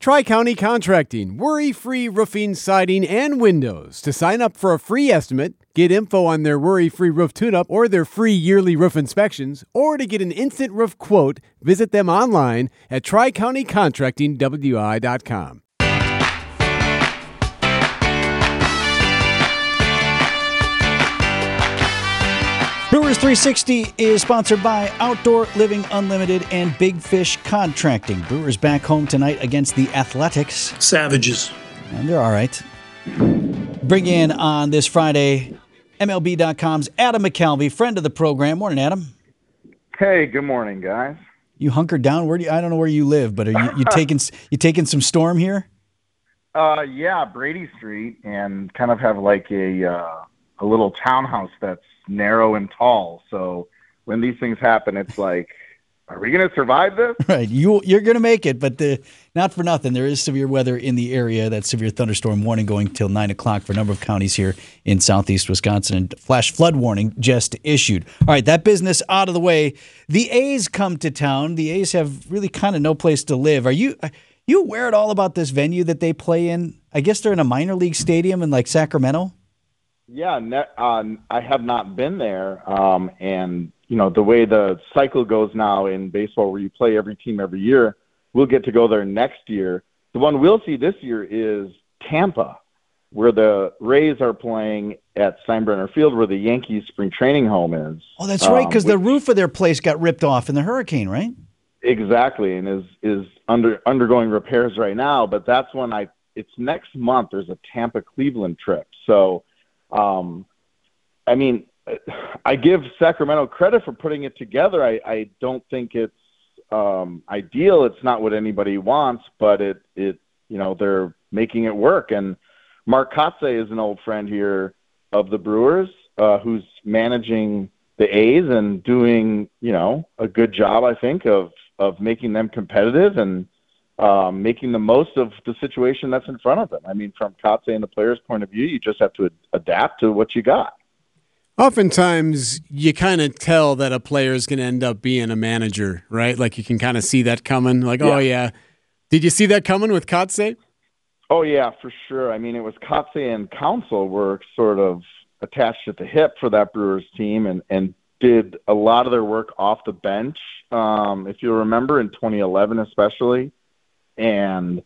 Tri-County Contracting, worry-free roofing, siding, and windows. To sign up for a free estimate, get info on their worry-free roof tune-up or their free yearly roof inspections, or to get an instant roof quote, visit them online at tricountycontractingwi.com. Brewers 360 is sponsored by Outdoor Living Unlimited and Big Fish Contracting. Brewers back home tonight against the Athletics. Savages. And they're all right. Bring in on this Friday, MLB.com's Adam McCalvy, friend of the program. Morning, Adam. Hey, good morning, guys. You hunkered down? Where do you, I don't know where you live, but are you taking some storm here? Yeah, Brady Street, and kind of have like a little townhouse that's narrow and tall. So when these things happen, it's like, are we going to survive this? Right. You're going to make it, but not for nothing. There is severe weather in the area. That severe thunderstorm warning going till 9 o'clock for a number of counties here in southeast Wisconsin, and flash flood warning just issued. All right, that business out of the way. The A's come to town. The A's have really kind of no place to live. Are you aware at all about this venue that they play in? I guess they're in a minor league stadium in like Sacramento. Yeah, I have not been there. And, you know, the way the cycle goes now in baseball where you play every team every year, we'll get to go there next year. The one we'll see this year is Tampa, where the Rays are playing at Steinbrenner Field, where the Yankees spring training home is. Oh, that's right, because the roof of their place got ripped off in the hurricane, right? Exactly, and is undergoing repairs right now. But that's when it's next month. There's a Tampa-Cleveland trip. So, I mean, I give Sacramento credit for putting it together. I don't think it's ideal. It's not what anybody wants, but it they're making it work. And Mark Kotsay is an old friend here of the Brewers, who's managing the A's and doing, a good job, I think, of making them competitive and making the most of the situation that's in front of them. I mean, from Kotsay and the player's point of view, you just have to adapt to what you got. Oftentimes, you kind of tell that a player is going to end up being a manager, right? Like you can kind of see that coming. Like, yeah. Oh, yeah. Did you see that coming with Kotsay? Oh, yeah, for sure. I mean, it was Kotsay and Counsell were sort of attached at the hip for that Brewers team and did a lot of their work off the bench, if you remember, in 2011 especially. And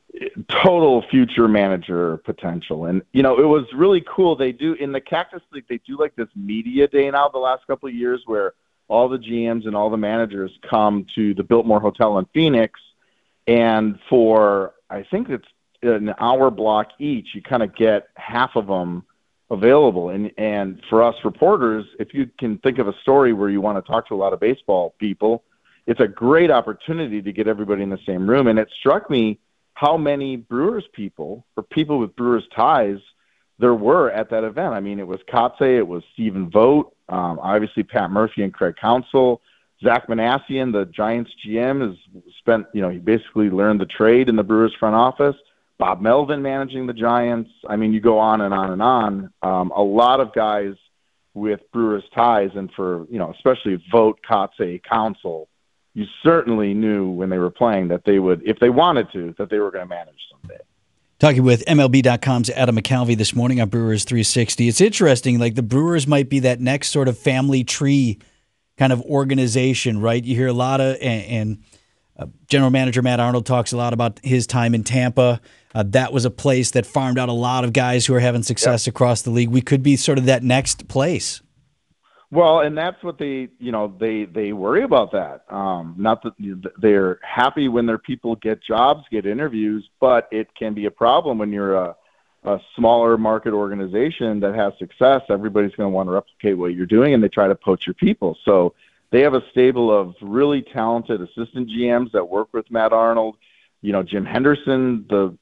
total future manager potential. And, it was really cool. They do, in the Cactus League, they do like this media day now the last couple of years where all the GMs and all the managers come to the Biltmore Hotel in Phoenix. And for, I think it's an hour block each, you kind of get half of them available. And for us reporters, if you can think of a story where you want to talk to a lot of baseball people, it's a great opportunity to get everybody in the same room. And it struck me how many Brewers people or people with Brewers ties there were at that event. I mean, it was Kotsay, it was Stephen Vogt, obviously Pat Murphy and Craig Counsell. Zach Manassian, the Giants GM, has spent, he basically learned the trade in the Brewers front office. Bob Melvin managing the Giants. I mean, you go on and on and on. A lot of guys with Brewers ties, and for, especially Vogt, Kotsay, Counsell, you certainly knew when they were playing that they would, if they wanted to, that they were going to manage someday. Talking with MLB.com's Adam McCalvy this morning on Brewers 360. It's interesting, like the Brewers might be that next sort of family tree kind of organization, right? You hear a lot of, and General Manager Matt Arnold talks a lot about his time in Tampa. That was a place that farmed out a lot of guys who are having success across the league. We could be sort of that next place. Well, and that's what they worry about that. Not that they're happy when their people get jobs, get interviews, but it can be a problem when you're a smaller market organization that has success. Everybody's going to want to replicate what you're doing, and they try to poach your people. So they have a stable of really talented assistant GMs that work with Matt Arnold. Jim Henderson, the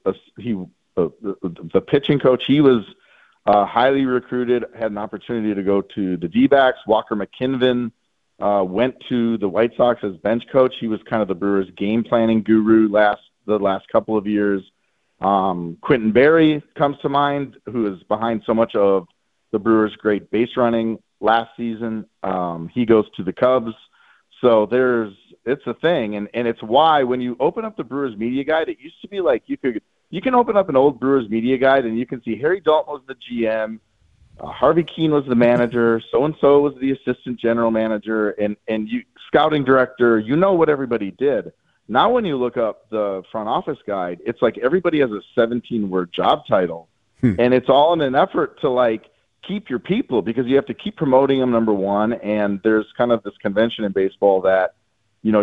pitching coach, he was highly recruited, had an opportunity to go to the D-backs. Walker McKinven went to the White Sox as bench coach. He was kind of the Brewers game planning guru the last couple of years. Quentin Berry comes to mind, who is behind so much of the Brewers' great base running last season. He goes to the Cubs. So there's it's a thing, and it's why when you open up the Brewers media guide, it used to be like you can open up an old Brewers media guide and you can see Harry Dalton was the GM, Harvey Keene was the manager, so and so was the assistant general manager, and you scouting director. You know what everybody did. Now, when you look up the front office guide, it's like everybody has a 17-word job title, and it's all in an effort to like keep your people, because you have to keep promoting them, number one, and there's kind of this convention in baseball that, you know,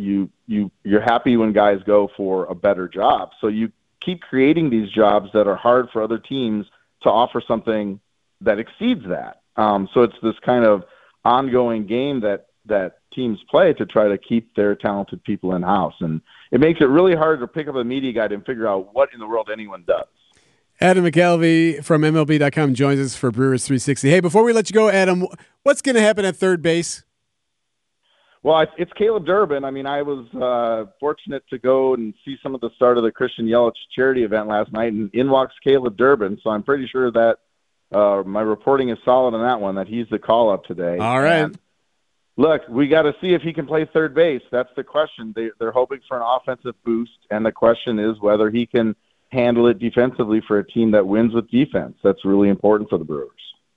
you're happy when guys go for a better job. So you keep creating these jobs that are hard for other teams to offer something that exceeds that. So it's this kind of ongoing game that teams play to try to keep their talented people in-house. And it makes it really hard to pick up a media guide and figure out what in the world anyone does. Adam McCalvy from MLB.com joins us for Brewers 360. Hey, before we let you go, Adam, what's going to happen at third base? Well, it's Caleb Durbin. I mean, I was fortunate to go and see some of the start of the Christian Yelich charity event last night, and in walks Caleb Durbin. So I'm pretty sure that my reporting is solid on that one, that he's the call-up today. All right. And look, we got to see if he can play third base. That's the question. They're hoping for an offensive boost, and the question is whether he can handle it defensively for a team that wins with defense. That's really important for the Brewers.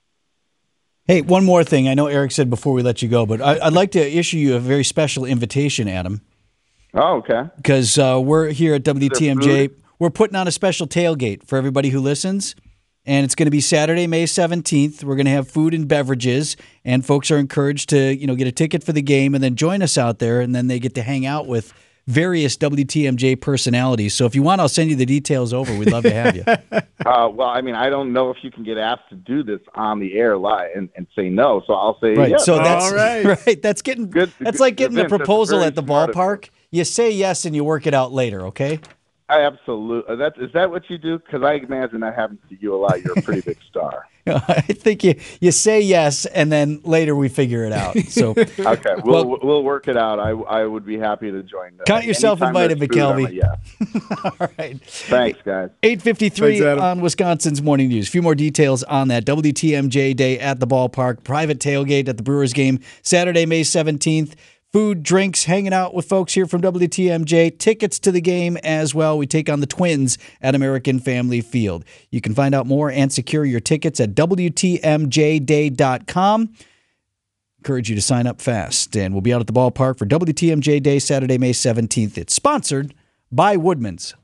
Hey, one more thing. I know Eric said before we let you go, but I'd like to issue you a very special invitation, Adam. Oh, okay. Because we're here at WTMJ. We're putting on a special tailgate for everybody who listens, and it's going to be Saturday, May 17th. We're going to have food and beverages, and folks are encouraged to, get a ticket for the game and then join us out there, and then they get to hang out with various WTMJ personalities. So if you want, I'll send you the details over. We'd love to have you. Well, I mean, I don't know if you can get asked to do this on the air live and say no. So I'll say right. yes. So that's all right. Right. That's getting good. That's like getting the proposal at the smart of ballpark. You say yes and you work it out later. Okay. Absolutely. Is that what you do? Because I imagine that happens to you a lot. You're a pretty big star. I think you say yes, and then later we figure it out. So okay, we'll work it out. I would be happy to join. Count yourself invited, McKelvey. Yeah. All right. Thanks, guys. 8:53 on Wisconsin's Morning News. A few more details on that. WTMJ Day at the ballpark. Private tailgate at the Brewers game. Saturday, May 17th. Food, drinks, hanging out with folks here from WTMJ. Tickets to the game as well. We take on the Twins at American Family Field. You can find out more and secure your tickets at WTMJday.com. Encourage you to sign up fast. And we'll be out at the ballpark for WTMJ Day, Saturday, May 17th. It's sponsored by Woodman's.